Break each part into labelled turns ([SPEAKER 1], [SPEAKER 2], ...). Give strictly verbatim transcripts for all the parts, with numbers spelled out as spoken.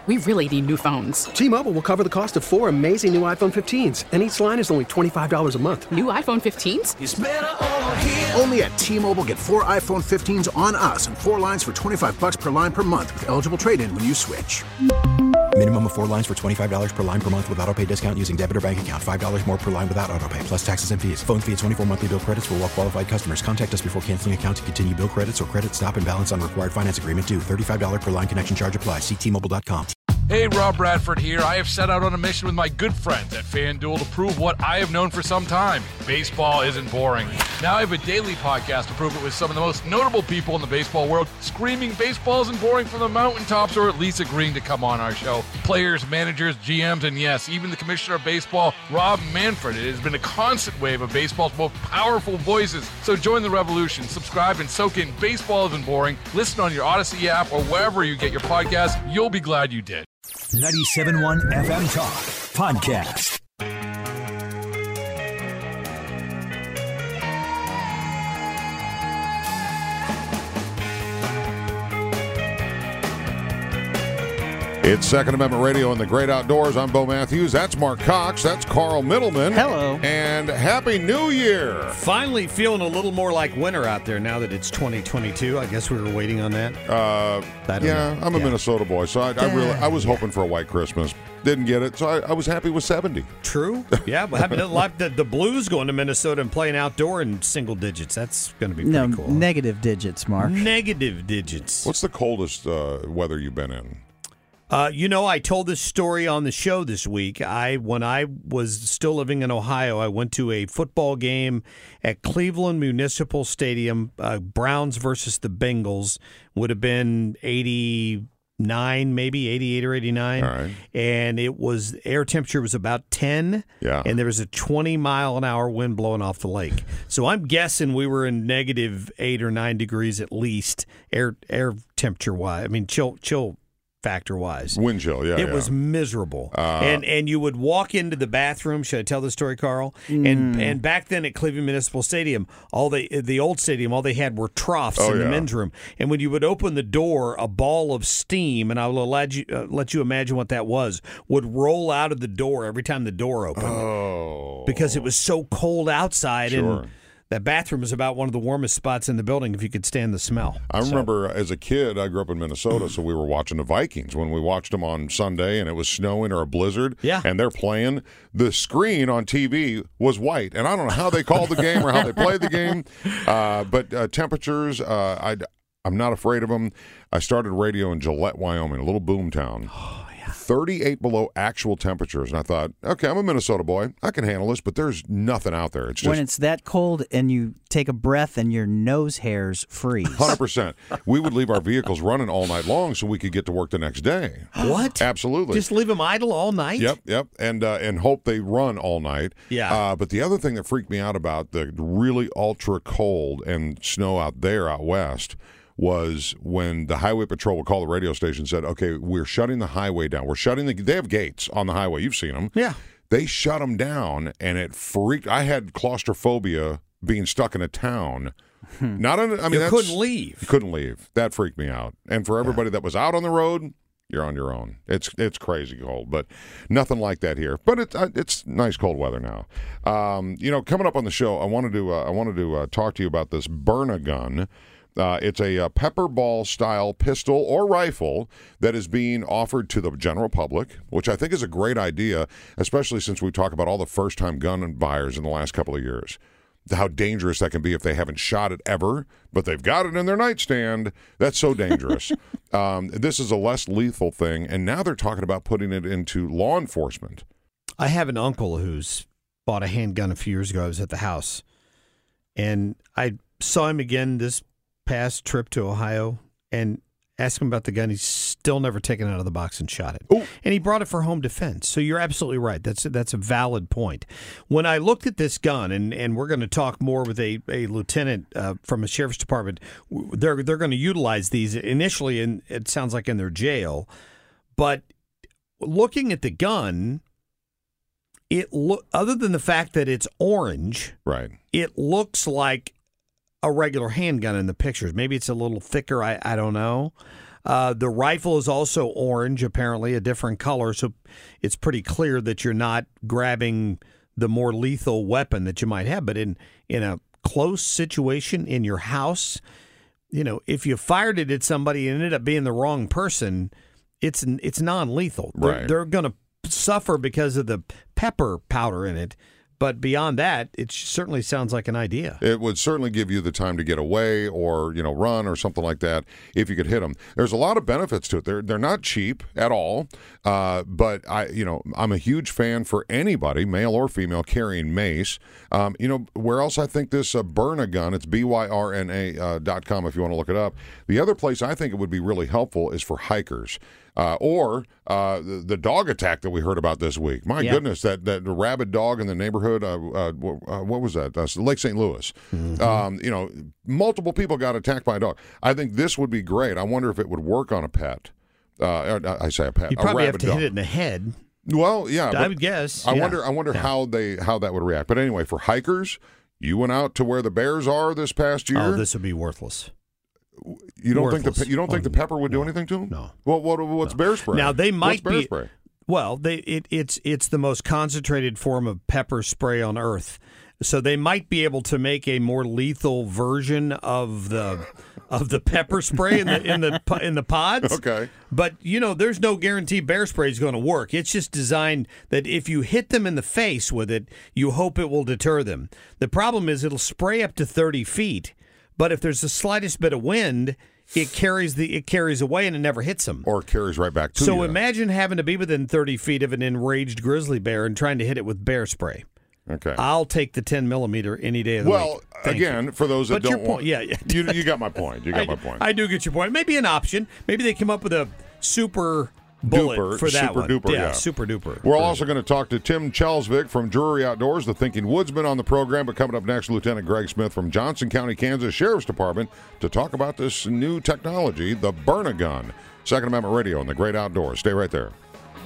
[SPEAKER 1] We really need new phones.
[SPEAKER 2] T-Mobile will cover the cost of four amazing new iPhone fifteens, and each line is only twenty-five dollars a month.
[SPEAKER 1] New iPhone fifteens?
[SPEAKER 3] It's better over here.
[SPEAKER 4] Only at T-Mobile, get four iPhone fifteens on us and four lines for twenty-five dollars per line per month with eligible trade-in when you switch.
[SPEAKER 5] Minimum of four lines for twenty-five dollars per line per month with autopay discount using debit or bank account. five dollars more per line without autopay, plus taxes and fees. Phone fee at twenty-four monthly bill credits for well-qualified customers. Contact us before canceling account to continue bill credits or credit stop and balance on required finance agreement due. thirty-five dollars per line connection charge applies. See T Mobile dot com.
[SPEAKER 6] Hey, Rob Bradford here. I have set out on a mission with my good friends at FanDuel to prove what I have known for some time. Baseball isn't boring. Now I have a daily podcast to prove it with some of the most notable people in the baseball world, screaming baseball isn't boring from the mountaintops, or at least agreeing to come on our show. Players, managers, G Ms, and yes, even the commissioner of baseball, Rob Manfred. It has been a constant wave of baseball's most powerful voices. So join the revolution. Subscribe and soak in Baseball Isn't Boring. Listen on your Odyssey app or wherever you get your podcasts. You'll be glad you did.
[SPEAKER 7] ninety-seven point one F M Talk Podcast.
[SPEAKER 8] It's Second Amendment Radio in the Great Outdoors. I'm Bo Matthews. That's Mark Cox. That's Carl Middleman.
[SPEAKER 9] Hello.
[SPEAKER 8] And Happy New Year.
[SPEAKER 9] Finally feeling a little more like winter out there now that it's twenty twenty-two. I guess we were waiting on that.
[SPEAKER 8] Uh, yeah,
[SPEAKER 9] know.
[SPEAKER 8] I'm a
[SPEAKER 9] yeah.
[SPEAKER 8] Minnesota boy, so I, I really I was hoping for a white Christmas. Didn't get it, so I, I was happy with seventy.
[SPEAKER 9] True. Yeah, but having the, the Blues going to Minnesota and playing outdoor in single digits, that's going to be pretty
[SPEAKER 10] no,
[SPEAKER 9] cool.
[SPEAKER 10] Negative digits, Mark.
[SPEAKER 9] Negative digits.
[SPEAKER 8] What's the coldest uh, weather you've been in?
[SPEAKER 9] Uh, you know, I told this story on the show this week. I when I was still living in Ohio, I went to a football game at Cleveland Municipal Stadium. Uh, Browns versus the Bengals would have been eighty-nine, maybe eighty-eight or eighty-nine.
[SPEAKER 8] All right.
[SPEAKER 9] And it was air temperature was about ten.
[SPEAKER 8] Yeah.
[SPEAKER 9] And there was a twenty mile an hour wind blowing off the lake. So I'm guessing we were in negative eight or nine degrees at least, air air temperature wise. I mean, chill chill. Factor wise,
[SPEAKER 8] wind chill, yeah,
[SPEAKER 9] it
[SPEAKER 8] yeah.
[SPEAKER 9] was miserable,
[SPEAKER 8] uh,
[SPEAKER 9] and and you would walk into the bathroom. Should I tell the story, Carl?
[SPEAKER 10] Mm.
[SPEAKER 9] And and back then at Cleveland Municipal Stadium, all they the old stadium, all they had were troughs
[SPEAKER 8] oh,
[SPEAKER 9] in the
[SPEAKER 8] yeah.
[SPEAKER 9] men's room. And when you would open the door, a ball of steam, and I will let you uh, let you imagine what that was, would roll out of the door every time the door opened,
[SPEAKER 8] oh,
[SPEAKER 9] because it was so cold outside.
[SPEAKER 8] Sure.
[SPEAKER 9] And that bathroom is about one of the warmest spots in the building if you could stand the smell.
[SPEAKER 8] I
[SPEAKER 9] so.
[SPEAKER 8] remember as a kid, I grew up in Minnesota, so we were watching the Vikings when we watched them on Sunday and it was snowing or a blizzard.
[SPEAKER 9] Yeah.
[SPEAKER 8] And they're playing. The screen on T V was white. And I don't know how they called the game or how they played the game. Uh, but uh, temperatures, uh, I, I'm not afraid of them. I started radio in Gillette, Wyoming, a little boom town. thirty-eight below actual temperatures, and I thought, okay, I'm a Minnesota boy. I can handle this, but there's nothing out there. It's just
[SPEAKER 10] when it's that cold and you take a breath and your nose hairs freeze.
[SPEAKER 8] one hundred percent. We would leave our vehicles running all night long so we could get to work the next day.
[SPEAKER 9] What?
[SPEAKER 8] Absolutely.
[SPEAKER 9] Just leave them idle all night?
[SPEAKER 8] Yep, yep, and uh, and hope they run all night.
[SPEAKER 9] Yeah.
[SPEAKER 8] Uh, but the other thing that freaked me out about the really ultra cold and snow out there out west was when the highway patrol would call the radio station and said, okay, we're shutting the highway down. We're shutting the – they have gates on the highway. You've seen them.
[SPEAKER 9] Yeah.
[SPEAKER 8] They shut them down, and it freaked – I had claustrophobia being stuck in a town. Not on, I mean,
[SPEAKER 9] you
[SPEAKER 8] that's,
[SPEAKER 9] couldn't leave.
[SPEAKER 8] You couldn't leave. That freaked me out. And for everybody that was out on the road, you're on your own. It's it's crazy cold, but nothing like that here. But it's it's nice cold weather now. Um, you know, coming up on the show, I wanted to uh, I wanted to uh, talk to you about this Burn-A-Gun. Uh, it's a, a pepper ball style pistol or rifle that is being offered to the general public, which I think is a great idea, especially since we talk about all the first time gun buyers in the last couple of years. How dangerous that can be if they haven't shot it ever, but they've got it in their nightstand. That's so dangerous. um, this is a less lethal thing, and now they're talking about putting it into law enforcement.
[SPEAKER 9] I have an uncle who's bought a handgun a few years ago. I was at the house, and I saw him again this past trip to Ohio and asked him about the gun. He's still never taken it out of the box and shot it.
[SPEAKER 8] Ooh.
[SPEAKER 9] And he brought it for home defense. So you're absolutely right. That's that's a valid point. When I looked at this gun, and, and we're going to talk more with a, a lieutenant uh, from a sheriff's department, they're they're going to utilize these initially, and it sounds like in their jail. But looking at the gun, it lo- other than the fact that it's orange,
[SPEAKER 8] right?
[SPEAKER 9] It looks like a regular handgun in the pictures. Maybe it's a little thicker. I, I don't know. Uh, the rifle is also orange, apparently a different color, so it's pretty clear that you're not grabbing the more lethal weapon that you might have. But in in a close situation in your house, you know, if you fired it at somebody and ended up being the wrong person, it's it's non-lethal. They're,
[SPEAKER 8] Right.
[SPEAKER 9] they're going to suffer because of the pepper powder in it. But beyond that, it certainly sounds like an idea.
[SPEAKER 8] It would certainly give you the time to get away or, you know, run or something like that if you could hit them. There's a lot of benefits to it. They're, they're not cheap at all, uh, but, I, you know, I'm a huge fan for anybody, male or female, carrying mace. Um, you know, where else I think this uh, Byrna-Gun, it's B Y R N A uh, dot com if you want to look it up. The other place I think it would be really helpful is for hikers. Uh, or uh, the, the dog attack that we heard about this week. My
[SPEAKER 9] Yeah.
[SPEAKER 8] goodness, that, that rabid dog in the neighborhood, uh, uh, uh, what was that? Uh, Lake Saint Louis.
[SPEAKER 9] Mm-hmm.
[SPEAKER 8] Um, you know, multiple people got attacked by a dog. I think this would be great. I wonder if it would work on a pet. Uh, I say a pet.
[SPEAKER 9] You
[SPEAKER 8] a
[SPEAKER 9] probably have
[SPEAKER 8] rabid
[SPEAKER 9] to
[SPEAKER 8] dog.
[SPEAKER 9] hit it in the head.
[SPEAKER 8] Well, yeah.
[SPEAKER 9] I
[SPEAKER 8] but
[SPEAKER 9] would guess.
[SPEAKER 8] I
[SPEAKER 9] yeah.
[SPEAKER 8] wonder. I wonder
[SPEAKER 9] Yeah.
[SPEAKER 8] how they how that would react. But anyway, for hikers, you went out to where the bears are this past year.
[SPEAKER 9] Oh, this would be worthless.
[SPEAKER 8] You don't think
[SPEAKER 9] Worthless.
[SPEAKER 8] the you don't think
[SPEAKER 9] Oh,
[SPEAKER 8] the pepper would do
[SPEAKER 9] no,
[SPEAKER 8] anything to them?
[SPEAKER 9] no.
[SPEAKER 8] Well, what what's bear spray?
[SPEAKER 9] Now they
[SPEAKER 8] what's
[SPEAKER 9] might
[SPEAKER 8] bear
[SPEAKER 9] be.
[SPEAKER 8] spray?
[SPEAKER 9] Well, they it, it's it's the most concentrated form of pepper spray on Earth, so they might be able to make a more lethal version of the of the pepper spray in the in the po- in the pods.
[SPEAKER 8] Okay.
[SPEAKER 9] But you know, there's no guarantee bear spray is going to work. It's just designed that if you hit them in the face with it, you hope it will deter them. The problem is it'll spray up to thirty feet, but if there's the slightest bit of wind, it carries the it carries away and it never hits them.
[SPEAKER 8] Or carries right back to
[SPEAKER 9] So
[SPEAKER 8] you.
[SPEAKER 9] imagine having to be within thirty feet of an enraged grizzly bear and trying to hit it with bear spray.
[SPEAKER 8] Okay.
[SPEAKER 9] I'll take the ten millimeter any day of the
[SPEAKER 8] Well,
[SPEAKER 9] week. Thank
[SPEAKER 8] again,
[SPEAKER 9] you.
[SPEAKER 8] for those that
[SPEAKER 9] But
[SPEAKER 8] don't
[SPEAKER 9] your
[SPEAKER 8] want,
[SPEAKER 9] point, yeah, yeah.
[SPEAKER 8] you, you got my point. You got
[SPEAKER 9] I,
[SPEAKER 8] my point.
[SPEAKER 9] I do get your point. Maybe an option. Maybe they come up with a super bullet
[SPEAKER 8] Duper,
[SPEAKER 9] for that
[SPEAKER 8] super
[SPEAKER 9] one.
[SPEAKER 8] duper,
[SPEAKER 9] yeah,
[SPEAKER 8] yeah.
[SPEAKER 9] super duper.
[SPEAKER 8] We're also going to talk to Tim Chelsvik from Drury Outdoors, the Thinking Woodsman, on the program. But coming up next, Lieutenant Greg Smith from Johnson County, Kansas Sheriff's Department to talk about this new technology, the Byrna-Gun. Second Amendment Radio and the Great Outdoors. Stay right there.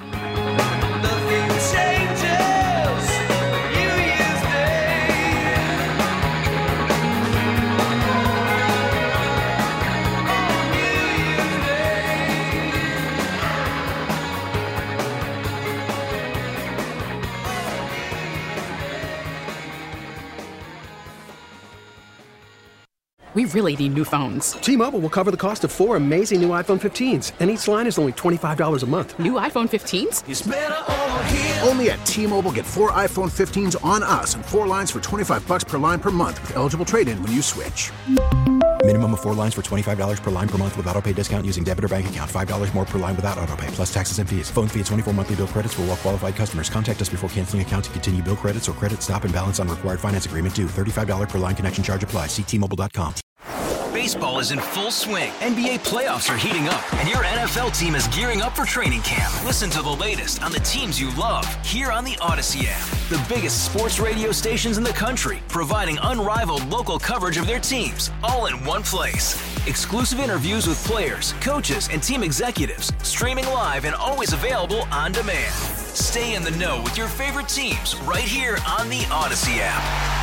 [SPEAKER 1] We really need new phones.
[SPEAKER 2] T-Mobile will cover the cost of four amazing new iPhone fifteens, and each line is only twenty-five dollars a month.
[SPEAKER 1] New iPhone fifteens?
[SPEAKER 4] Only at T-Mobile, get four iPhone fifteens on us and four lines for twenty-five bucks per line per month with eligible trade-in when you switch.
[SPEAKER 5] Minimum of four lines for twenty-five dollars per line per month with auto pay discount using debit or bank account. five dollars more per line without auto pay, plus taxes and fees. Phone fee at twenty-four monthly bill credits for well-qualified customers. Contact us before canceling account to continue bill credits or credit stop and balance on required finance agreement due. thirty-five dollars per line connection charge applies. See T Mobile dot com.
[SPEAKER 3] Baseball is in full swing. N B A playoffs are heating up, and your N F L team is gearing up for training camp. Listen to the latest on the teams you love here on the Odyssey app. The biggest sports radio stations in the country, providing unrivaled local coverage of their teams, all in one place. Exclusive interviews with players, coaches, and team executives, streaming live and always available on demand. Stay in the know with your favorite teams right here on the Odyssey app.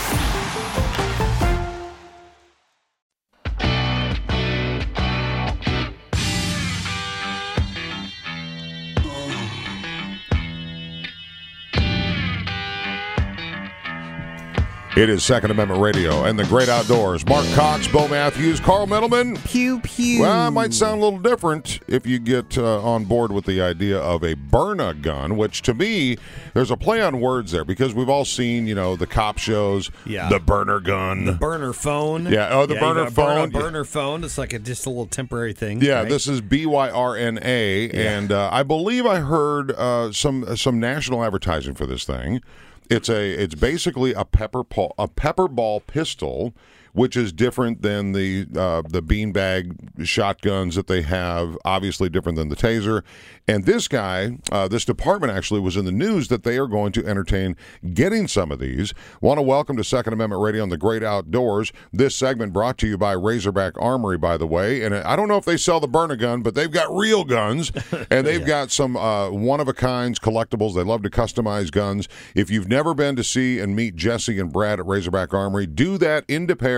[SPEAKER 8] It is Second Amendment Radio and the Great Outdoors. Mark Cox, Bo Matthews, Carl Middleman.
[SPEAKER 10] Pew, pew.
[SPEAKER 8] Well, it might sound a little different if you get uh, on board with the idea of a Byrna-Gun, which to me, there's a play on words there because we've all seen, you know, the cop shows,
[SPEAKER 9] Yeah.
[SPEAKER 8] the burner gun.
[SPEAKER 9] The burner phone.
[SPEAKER 8] Yeah, oh, the
[SPEAKER 9] you
[SPEAKER 8] burner
[SPEAKER 9] gotta burn
[SPEAKER 8] phone.
[SPEAKER 9] A burner phone. It's like a, just a little temporary thing.
[SPEAKER 8] Yeah,
[SPEAKER 9] right?
[SPEAKER 8] this is B Y R N A,
[SPEAKER 9] Yeah.
[SPEAKER 8] and uh, I believe I heard uh, some some national advertising for this thing. It's a it's basically a pepper pol- a pepper ball pistol, which is different than the uh, the beanbag shotguns that they have. Obviously, different than the taser. And this guy, uh, this department actually was in the news that they are going to entertain getting some of these. Want to welcome to Second Amendment Radio on the Great Outdoors. This segment brought to you by Razorback Armory, by the way. And I don't know if they sell the Byrna-Gun, but they've got real guns, and they've yeah. got some uh, one-of-a-kinds collectibles. They love to customize guns. If you've never been to see and meet Jesse and Brad at Razorback Armory, do that in Des Peres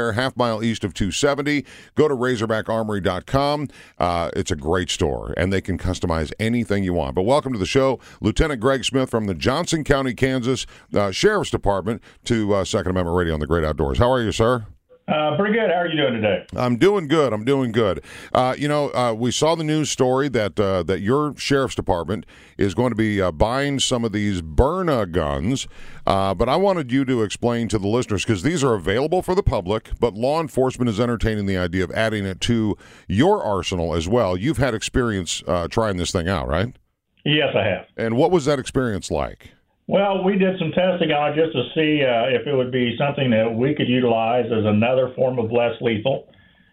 [SPEAKER 8] there, half mile east of two seventy. Go to razorback armory dot com. Uh, it's a great store, and they can customize anything you want. But welcome to the show, Lieutenant Greg Smith from the Johnson County, Kansas uh, Sheriff's Department to uh, Second Amendment Radio on the Great Outdoors. How are you, sir?
[SPEAKER 11] Uh, pretty good. How are you doing today?
[SPEAKER 8] I'm doing good. I'm doing good. Uh, you know, uh, we saw the news story that uh, that your sheriff's department is going to be uh, buying some of these Byrna guns, uh, but I wanted you to explain to the listeners, because these are available for the public, but law enforcement is entertaining the idea of adding it to your arsenal as well. You've had experience uh, trying this thing out, right?
[SPEAKER 11] Yes, I have.
[SPEAKER 8] And what was that experience like?
[SPEAKER 11] Well, we did some testing on it just to see uh, if it would be something that we could utilize as another form of less lethal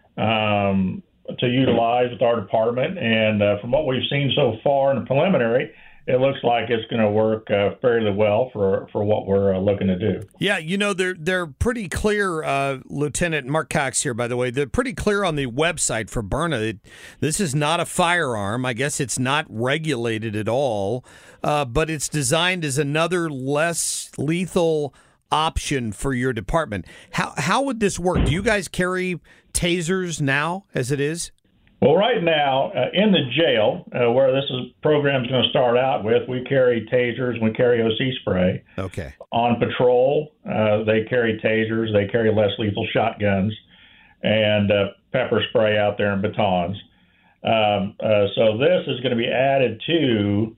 [SPEAKER 11] um, to utilize with our department. And uh, from what we've seen so far in the preliminary, it looks like it's going to work uh, fairly well for, for what we're uh, looking to do.
[SPEAKER 9] Yeah, you know, they're they're pretty clear, uh, Lieutenant Mark Cox here, by the way. They're pretty clear on the website for Byrna. It, this is not a firearm. I guess it's not regulated at all, uh, but it's designed as another less lethal option for your department. How, how would this work? Do you guys carry tasers now as it is?
[SPEAKER 11] Well, right now, uh, in the jail, uh, where this is, program is going to start out with, we carry tasers, we carry O C spray.
[SPEAKER 9] Okay.
[SPEAKER 11] On patrol, uh, they carry tasers, they carry less lethal shotguns, and uh, pepper spray out there and batons. Um, uh, so this is going to be added to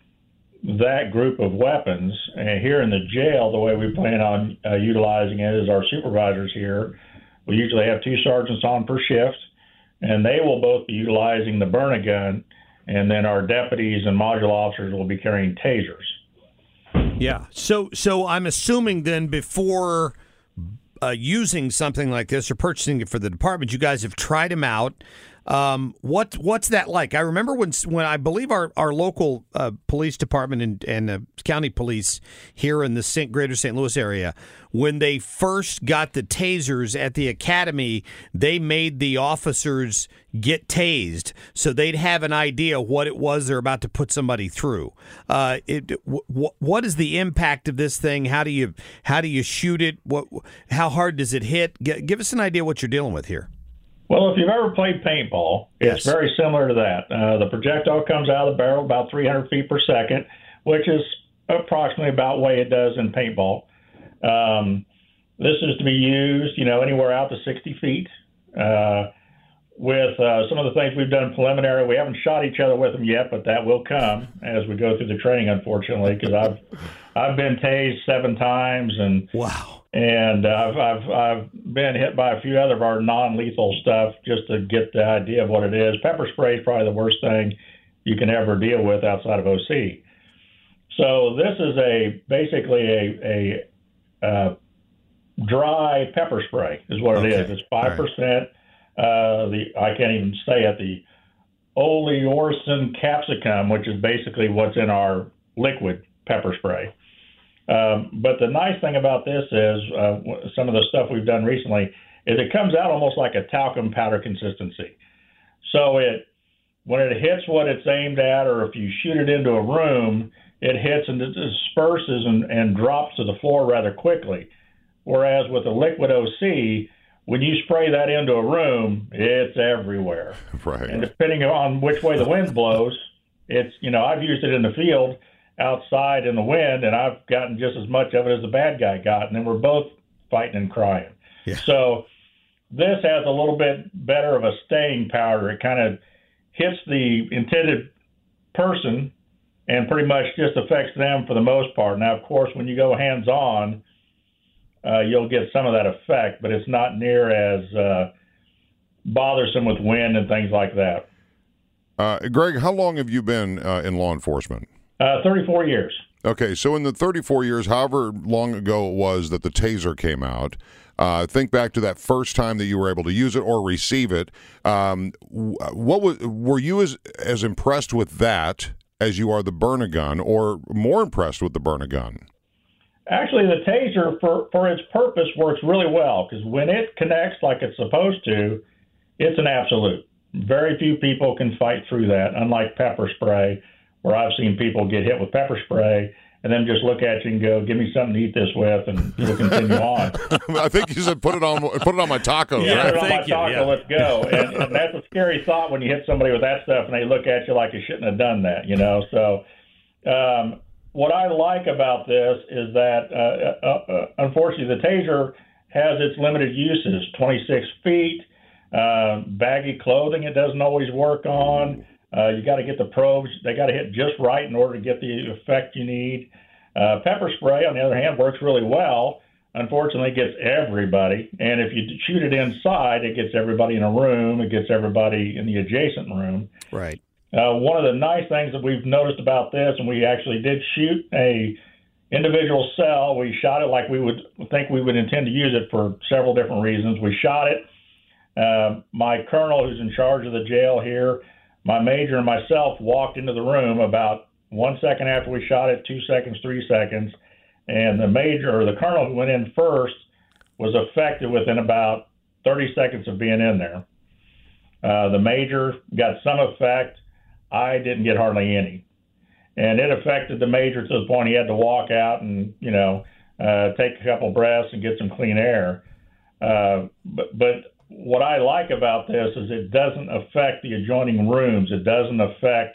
[SPEAKER 11] that group of weapons. And here in the jail, the way we plan on uh, utilizing it is our supervisors here. We usually have two sergeants on per shift, and they will both be utilizing the Byrna gun, and then our deputies and module officers will be carrying tasers.
[SPEAKER 9] Yeah. So, so I'm assuming then before uh, using something like this or purchasing it for the department, you guys have tried them out. Um, what what's that like? I remember when when I believe our our local uh, police department and, and uh, county police here in the Saint Greater Saint Louis area, when they first got the tasers at the academy, they made the officers get tased so they'd have an idea what it was they're about to put somebody through. Uh, it, w- w- what is the impact of this thing? How do you how do you shoot it? What how hard does it hit? G- give us an idea what you're dealing with here.
[SPEAKER 11] Well, if you've ever played paintball, it's
[SPEAKER 9] yes.
[SPEAKER 11] very similar to that. Uh, the projectile comes out of the barrel about three hundred feet per second, which is approximately about the way it does in paintball. Um, this is to be used, you know, anywhere out to sixty feet. Uh, with uh, some of the things we've done preliminary, we haven't shot each other with them yet, but that will come as we go through the training, unfortunately, because I've I've been tased seven times, and
[SPEAKER 9] wow.
[SPEAKER 11] And uh, I've, I've I've been hit by a few other of our non-lethal stuff just to get the idea of what it is. Pepper spray is probably the worst thing you can ever deal with outside of O C. So this is a basically a a uh, dry pepper spray is what
[SPEAKER 9] okay.
[SPEAKER 11] it is. It's five percent. Uh, the I can't even say it. The oleoricin capsicum, which is basically what's in our liquid pepper spray. Um, but the nice thing about this is uh, some of the stuff we've done recently is it comes out almost like a talcum powder consistency. So it when it hits what it's aimed at, or if you shoot it into a room, it hits and it disperses and, and drops to the floor rather quickly. Whereas with a liquid O C, when you spray that into a room, it's everywhere.
[SPEAKER 8] Right.
[SPEAKER 11] And depending on which way the wind blows, it's, you know, I've used it in the field outside in the wind, and I've gotten just as much of it as the bad guy got, and then we're both fighting and crying.
[SPEAKER 9] Yeah.
[SPEAKER 11] So this has a little bit better of a staying power. It kind of hits the intended person and pretty much just affects them for the most part. Now, of course, when you go hands-on, uh, you'll get some of that effect, but it's not near as uh, bothersome with wind and things like that.
[SPEAKER 8] Uh, Greg, how long have you been uh, in law enforcement?
[SPEAKER 11] Uh, thirty-four years.
[SPEAKER 8] Okay, so in the thirty-four years, however long ago it was that the taser came out, uh, think back to that first time that you were able to use it or receive it. Um, what was were you as as impressed with that as you are the Byrna gun, or more impressed with the Byrna gun?
[SPEAKER 11] Actually, the taser, for, for its purpose, works really well, because when it connects like it's supposed to, it's an absolute. Very few people can fight through that, unlike pepper spray, where I've seen people get hit with pepper spray and then just look at you and go, give me something to eat this with, and we'll continue on.
[SPEAKER 8] I think you said put it on put it on my tacos.
[SPEAKER 11] Yeah,
[SPEAKER 8] right?
[SPEAKER 11] put it on my
[SPEAKER 9] you,
[SPEAKER 11] taco,
[SPEAKER 9] yeah.
[SPEAKER 11] let's go. And, and that's a scary thought when you hit somebody with that stuff and they look at you like you shouldn't have done that, you know. So um, what I like about this is that, uh, uh, uh, unfortunately, the taser has its limited uses, twenty-six feet, uh, baggy clothing it doesn't always work on. Uh, you got to get the probes. They got to hit just right in order to get the effect you need. Uh, pepper spray, on the other hand, works really well. Unfortunately, it gets everybody. And if you shoot it inside, it gets everybody in a room. It gets everybody in the adjacent room.
[SPEAKER 9] Right.
[SPEAKER 11] Uh, one of the nice things that we've noticed about this, and we actually did shoot a individual cell. We shot it like we would think we would intend to use it for several different reasons. We shot it. Uh, my colonel, who's in charge of the jail here, my major, and myself walked into the room about one second after we shot it, two seconds, three seconds, and the major, or the colonel who went in first, was affected within about thirty seconds of being in there. Uh, the major got some effect. I didn't get hardly any. And it affected the major to the point he had to walk out and, you know, uh, take a couple breaths and get some clean air. Uh, but, but what I like about this is it doesn't affect the adjoining rooms. It doesn't affect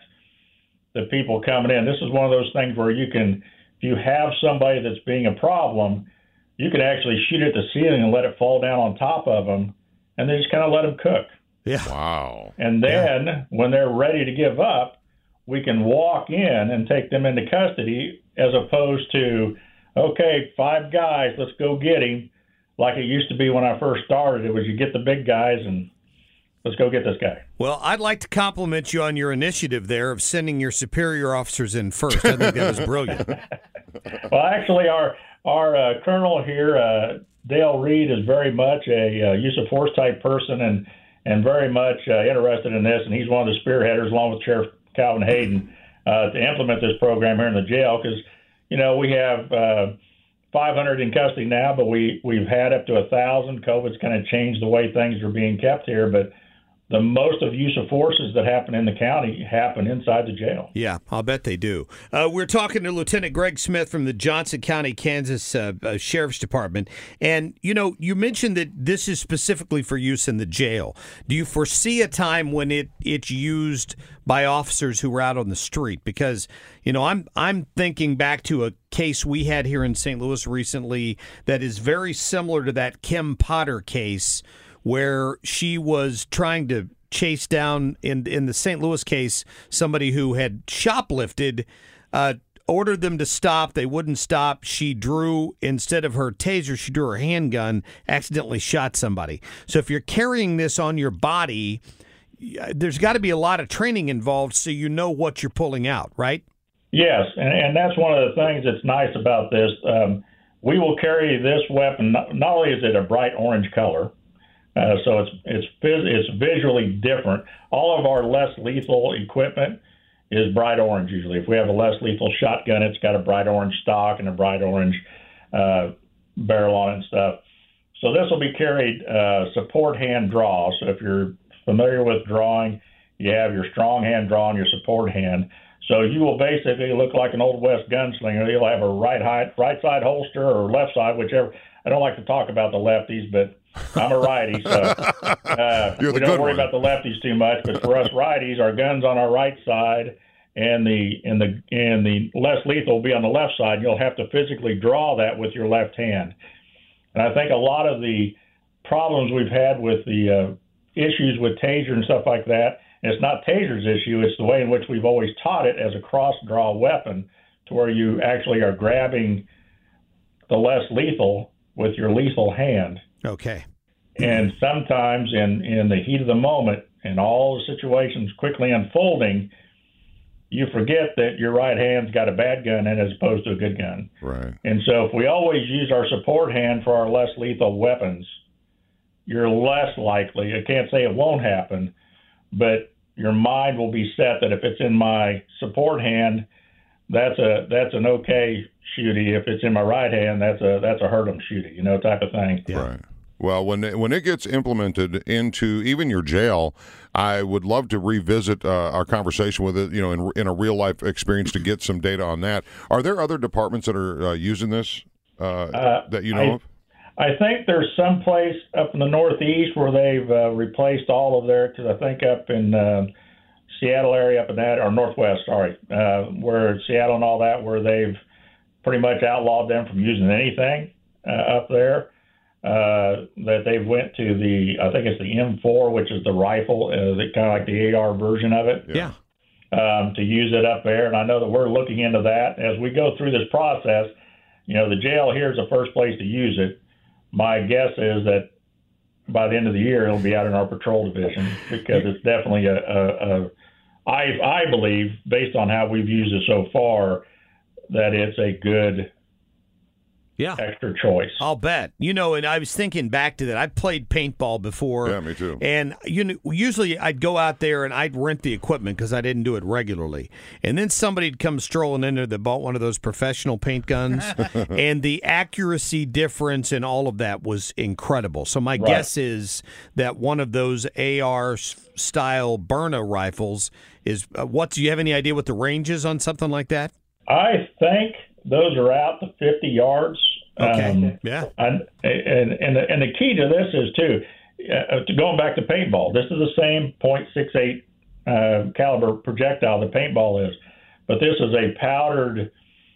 [SPEAKER 11] the people coming in. This is one of those things where you can, if you have somebody that's being a problem, you can actually shoot at the ceiling and let it fall down on top of them, and then just kind of let them cook.
[SPEAKER 9] Yeah.
[SPEAKER 8] Wow.
[SPEAKER 11] And then yeah. when they're ready to give up, we can walk in and take them into custody, as opposed to, okay, five guys, let's go get him. Like it used to be when I first started. It was you get the big guys and let's go get this guy.
[SPEAKER 9] Well, I'd like to compliment you on your initiative there of sending your superior officers in first. I think that was brilliant.
[SPEAKER 11] Well, actually, our our uh, colonel here, uh, Dale Reed, is very much a uh, use of force type person and, and very much uh, interested in this. And he's one of the spearheaders, along with Sheriff Calvin Hayden, uh, to implement this program here in the jail. Because, you know, we have uh, five hundred in custody now, but we, we've had up to one thousand. COVID's kind of changed the way things are being kept here. But the most of use of forces that happen in the county happen inside the jail.
[SPEAKER 9] Yeah, I'll bet they do. Uh, we're talking to Lieutenant Greg Smith from the Johnson County, Kansas uh, uh, Sheriff's Department. And, you know, you mentioned that this is specifically for use in the jail. Do you foresee a time when it it's used by officers who are out on the street? Because, you know, I'm I'm thinking back to a case we had here in Saint Louis recently that is very similar to that Kim Potter case, where she was trying to chase down, in in the Saint Louis case, somebody who had shoplifted, uh, ordered them to stop. They wouldn't stop. She drew, instead of her taser, she drew her handgun, accidentally shot somebody. So if you're carrying this on your body, there's got to be a lot of training involved so you know what you're pulling out, right? Yes, and, and that's one of the things that's nice about this. Um, we will carry this weapon, not, not only is it a bright orange color, Uh, so it's it's it's visually different. All of our less lethal equipment is bright orange usually. If we have a less lethal shotgun, it's got a bright orange stock and a bright orange uh, barrel on it and stuff. So this will be carried uh, support hand draw. So if you're familiar with drawing, you have your strong hand draw and your support hand. So you will basically look like an Old West gunslinger. You'll have a right high, right side holster or left side, whichever. I don't like to talk about the lefties, but I'm a righty, so uh, we don't worry one. about the lefties too much. But for us righties, our gun's on our right side, and the and the and the less lethal will be on the left side. You'll have to physically draw that with your left hand. And I think a lot of the problems we've had with the uh, issues with taser and stuff like that, and it's not taser's issue, it's the way in which we've always taught it as a cross-draw weapon, to where you actually are grabbing the less lethal with your lethal hand. Okay.
[SPEAKER 11] And sometimes in, in the heat of the moment and all the situations quickly unfolding, you forget that your right hand's got a bad gun in it as opposed to a good gun.
[SPEAKER 8] Right.
[SPEAKER 11] And so if we always use our support hand for our less lethal weapons, you're less likely, I can't say it won't happen, but your mind will be set that if it's in my support hand, that's a that's an okay shooty. If it's in my right hand, that's a that's a hurt 'em shooty, you know, type of thing.
[SPEAKER 8] Yeah. Right. Well, when it, when it gets implemented into even your jail, I would love to revisit uh, our conversation with it, you know, in, in a real life experience to get some data on that. Are there other departments that are uh, using this uh, uh, that you know
[SPEAKER 11] I,
[SPEAKER 8] of?
[SPEAKER 11] I think there's some place up in the Northeast where they've uh, replaced all of their, because I think up in uh, Seattle area, up in that, or Northwest, sorry, uh, where Seattle and all that, where they've pretty much outlawed them from using anything uh, up there. Uh, that they've went to the, I think it's the M four, which is the rifle, uh, the, kind of like the A R version of it.
[SPEAKER 9] Yeah.
[SPEAKER 11] Um, to use it up there. And I know that we're looking into that. As we go through this process, you know, the jail here is the first place to use it. My guess is that by the end of the year, it'll be out in our patrol division because it's definitely a, a, a I, I believe, based on how we've used it so far, that it's a good
[SPEAKER 9] Yeah.
[SPEAKER 11] extra choice.
[SPEAKER 9] I'll bet. You know, and I was thinking back to that. I've played paintball before.
[SPEAKER 8] Yeah, me too.
[SPEAKER 9] And you know, usually I'd go out there and I'd rent the equipment because I didn't do it regularly. And then somebody'd come strolling in there that bought one of those professional paint guns. And the accuracy difference and all of that was incredible. So my
[SPEAKER 11] Right.
[SPEAKER 9] guess is that one of those A R-style Byrna rifles is, uh, what, do you have any idea what the range is on something like that?
[SPEAKER 11] I think those are out to fifty yards.
[SPEAKER 9] Okay.
[SPEAKER 11] Um,
[SPEAKER 9] yeah.
[SPEAKER 11] And and and the, and the key to this is too, uh, to going back to paintball. This is the same point six eight uh, caliber projectile the paintball is, but this is a powdered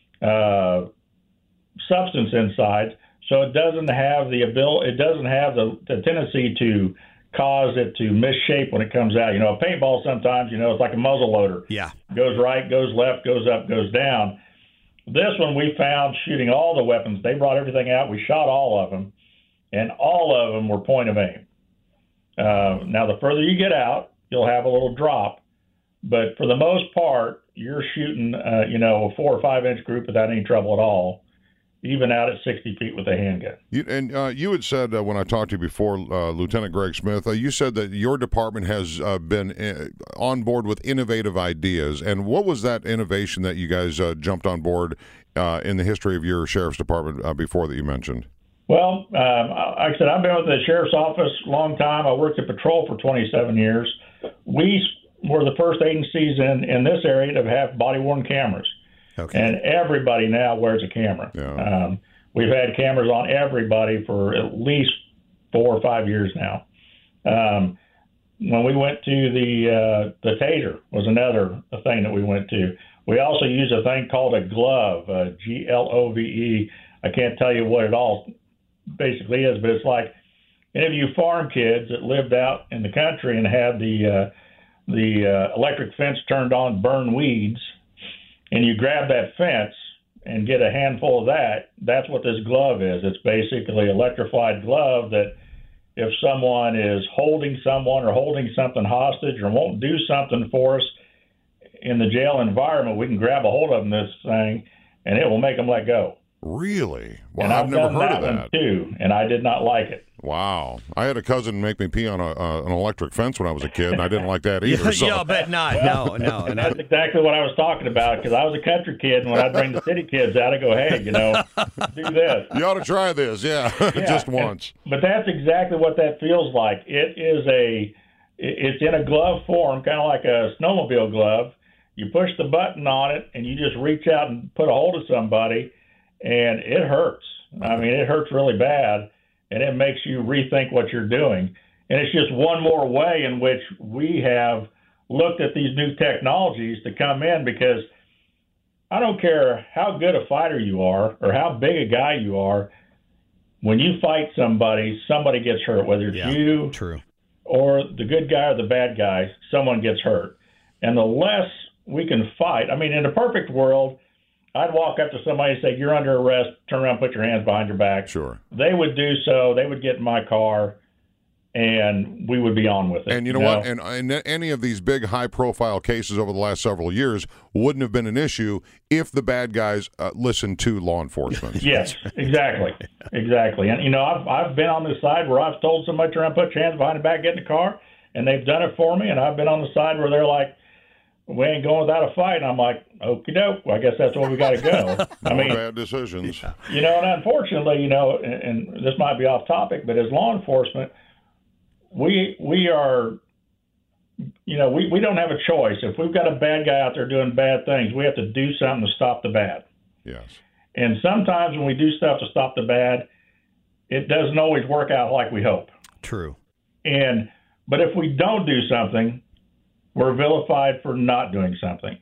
[SPEAKER 11] uh, substance inside, so it doesn't have the ability. It doesn't have the, the tendency to cause it to misshape when it comes out. You know, a paintball sometimes, you know, it's like a muzzle loader.
[SPEAKER 9] Yeah.
[SPEAKER 11] Goes right, goes left, goes up, goes down. This one we found shooting all the weapons. They brought everything out. We shot all of them, and all of them were point of aim. Uh, now, the further you get out, you'll have a little drop. But for the most part, you're shooting, uh, you know, a four or five inch group without any trouble at all, even out at sixty feet with a handgun.
[SPEAKER 8] You, and uh, you had said uh, when I talked to you before, uh, Lieutenant Greg Smith, uh, you said that your department has uh, been uh, on board with innovative ideas. And what was that innovation that you guys uh, jumped on board uh, in the history of your sheriff's department uh, before that you mentioned?
[SPEAKER 11] Well, um, like I said, I've been with the sheriff's office a long time. I worked at patrol for twenty-seven years. We were the first agencies in, in this area to have body-worn cameras.
[SPEAKER 9] Okay.
[SPEAKER 11] And everybody now wears a camera.
[SPEAKER 8] Yeah.
[SPEAKER 11] Um, we've had cameras on everybody for at least four or five years now. Um, when we went to the uh, the TASER was another thing that we went to. We also use a thing called a glove, uh, G L O V E. I can't tell you what it all basically is, but it's like any of you farm kids that lived out in the country and had the uh, the uh, electric fence turned on, burn weeds, and you grab that fence and get a handful of that, that's what this glove is. It's basically an electrified glove that if someone is holding someone or holding something hostage or won't do something for us in the jail environment, we can grab a hold of them, this thing, and it will make them let go.
[SPEAKER 8] Really? Well,
[SPEAKER 11] and
[SPEAKER 8] I've,
[SPEAKER 11] I've
[SPEAKER 8] never
[SPEAKER 11] done
[SPEAKER 8] heard
[SPEAKER 11] that
[SPEAKER 8] of that.
[SPEAKER 11] one too, and I did not like it.
[SPEAKER 8] Wow. I had a cousin make me pee on a, uh, an electric fence when I was a kid, and I didn't like that either.
[SPEAKER 9] yeah,
[SPEAKER 8] so.
[SPEAKER 9] yeah, I bet not. No, no. And
[SPEAKER 11] That's exactly what I was talking about, because I was a country kid, and when I'd bring the city kids out, I'd go, hey, you know, do this.
[SPEAKER 8] You ought to try this, yeah,
[SPEAKER 11] Yeah,
[SPEAKER 8] just once.
[SPEAKER 11] and- but that's exactly what that feels like. It is a, it's in a glove form, kind of like a snowmobile glove. You push the button on it, and you just reach out and put a hold of somebody, and it hurts. I mean, it hurts really bad, and it makes you rethink what you're doing. And it's just one more way in which we have looked at these new technologies to come in, because I don't care how good a fighter you are or how big a guy you are, when you fight somebody, somebody gets hurt, whether it's
[SPEAKER 9] Yeah,
[SPEAKER 11] you
[SPEAKER 9] true.
[SPEAKER 11] or the good guy or the bad guy, someone gets hurt. And the less we can fight, I mean, in a perfect world, I'd walk up to somebody and say, you're under arrest, turn around, put your hands behind your back.
[SPEAKER 8] Sure.
[SPEAKER 11] They would do so. They would get in my car, and we would be on with it.
[SPEAKER 8] And you know, what? And, and any of these big high-profile cases over the last several years wouldn't have been an issue if the bad guys uh, listened to law enforcement.
[SPEAKER 11] Yes, exactly. Exactly. And, you know, I've, I've been on the side where I've told somebody, turn around, put your hands behind your back, get in the car, and they've done it for me. And I've been on the side where they're like, we ain't going without a fight. And I'm like, okie doke. Well, I guess that's where we got to go. I
[SPEAKER 8] No
[SPEAKER 11] mean,
[SPEAKER 8] bad decisions.
[SPEAKER 11] you know, and unfortunately, you know, and, and this might be off topic, but as law enforcement, we we are, you know, we, we don't have a choice. If we've got a bad guy out there doing bad things, we have to do something to stop the bad.
[SPEAKER 8] Yes.
[SPEAKER 11] And sometimes when we do stuff to stop the bad, it doesn't always work out like we hope.
[SPEAKER 9] True.
[SPEAKER 11] And but if we don't do something, we're vilified for not doing something.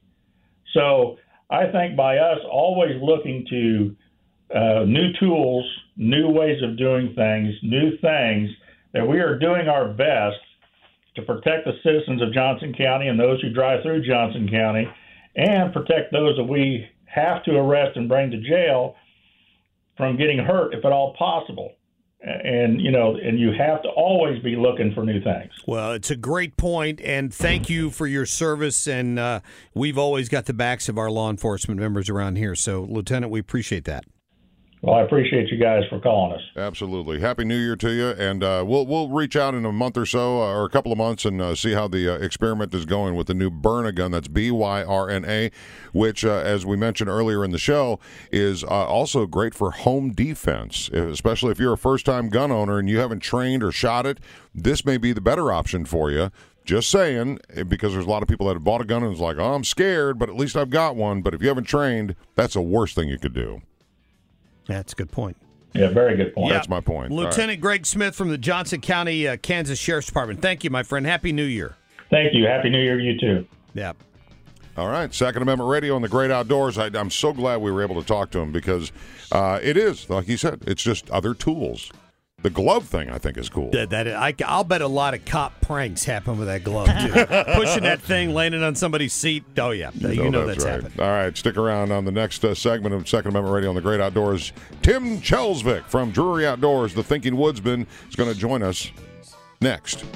[SPEAKER 11] So I think by us always looking to uh, new tools, new ways of doing things, new things, that we are doing our best to protect the citizens of Johnson County and those who drive through Johnson County, and protect those that we have to arrest and bring to jail from getting hurt if at all possible. And, you know, and you have to always be looking for new things.
[SPEAKER 9] Well, it's a great point, and thank you for your service. And uh, we've always got the backs of our law enforcement members around here. So, Lieutenant, we appreciate that.
[SPEAKER 11] Well, I appreciate you guys for calling us.
[SPEAKER 8] Absolutely. Happy New Year to you, and uh, we'll we'll reach out in a month or so, uh, or a couple of months, and uh, see how the uh, experiment is going with the new Byrna gun. That's B Y R N A, which, uh, as we mentioned earlier in the show, is uh, also great for home defense, especially if you're a first-time gun owner and you haven't trained or shot it. This may be the better option for you. Just saying, because there's a lot of people that have bought a gun and is like, oh, I'm scared, but at least I've got one. But if you haven't trained, that's the worst thing you could do.
[SPEAKER 9] That's a good point.
[SPEAKER 11] Yeah, very good point.
[SPEAKER 8] Yeah. That's my point.
[SPEAKER 9] Lieutenant
[SPEAKER 8] right.
[SPEAKER 9] Greg Smith from the Johnson County, uh, Kansas Sheriff's Department. Thank you, my friend. Happy New Year.
[SPEAKER 11] Thank you. Happy New Year to you, too.
[SPEAKER 9] Yeah.
[SPEAKER 8] All right. Second Amendment Radio and the Great Outdoors. I, I'm so glad we were able to talk to him because uh, it is, like he said, it's just other tools. The glove thing, I think, is cool.
[SPEAKER 9] That, that I, I'll bet a lot of cop pranks happen with that glove, too. Pushing that thing, landing on somebody's seat. Oh, yeah. You, you know, know that's,
[SPEAKER 8] that's right.
[SPEAKER 9] happened.
[SPEAKER 8] All right. Stick around on the next uh, segment of Second Amendment Radio on the Great Outdoors. Tim Chelsvik from Drury Outdoors, the Thinking Woodsman, is going to join us next.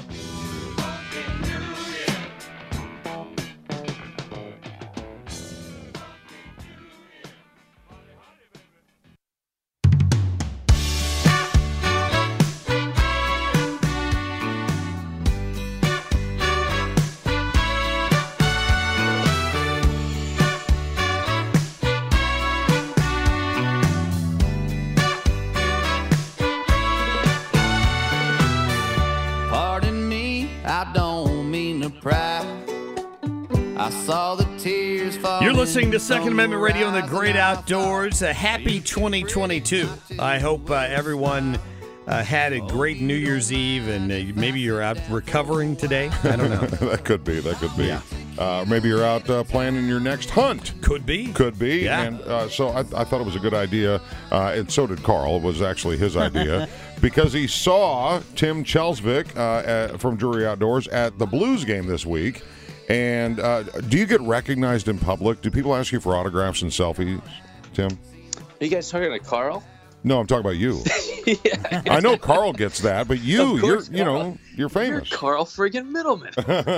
[SPEAKER 9] You're listening to Second Amendment Radio and the Great Outdoors. A happy twenty twenty-two. I hope uh, everyone uh, had a great New Year's Eve, and uh, maybe you're out recovering today. I don't know.
[SPEAKER 8] That could be. That could be.
[SPEAKER 9] Yeah.
[SPEAKER 8] Uh, maybe you're out uh, planning your next hunt.
[SPEAKER 9] Could be.
[SPEAKER 8] Could be.
[SPEAKER 9] Yeah.
[SPEAKER 8] And uh, so I, I thought it was a good idea, uh, and so did Carl. It was actually his idea because he saw Tim Chelsvik uh, at, from Drury Outdoors at the Blues game this week. And uh, do you get recognized in public? Do people ask you for autographs and selfies, Tim?
[SPEAKER 12] Are you guys talking to Carl?
[SPEAKER 8] No, I'm talking about you.
[SPEAKER 12] Yeah.
[SPEAKER 8] I know Carl gets that, but you,
[SPEAKER 12] Of
[SPEAKER 8] you're,
[SPEAKER 12] course,
[SPEAKER 8] you know,
[SPEAKER 12] Carl.
[SPEAKER 8] you're famous.
[SPEAKER 12] You're Carl friggin' Middleman.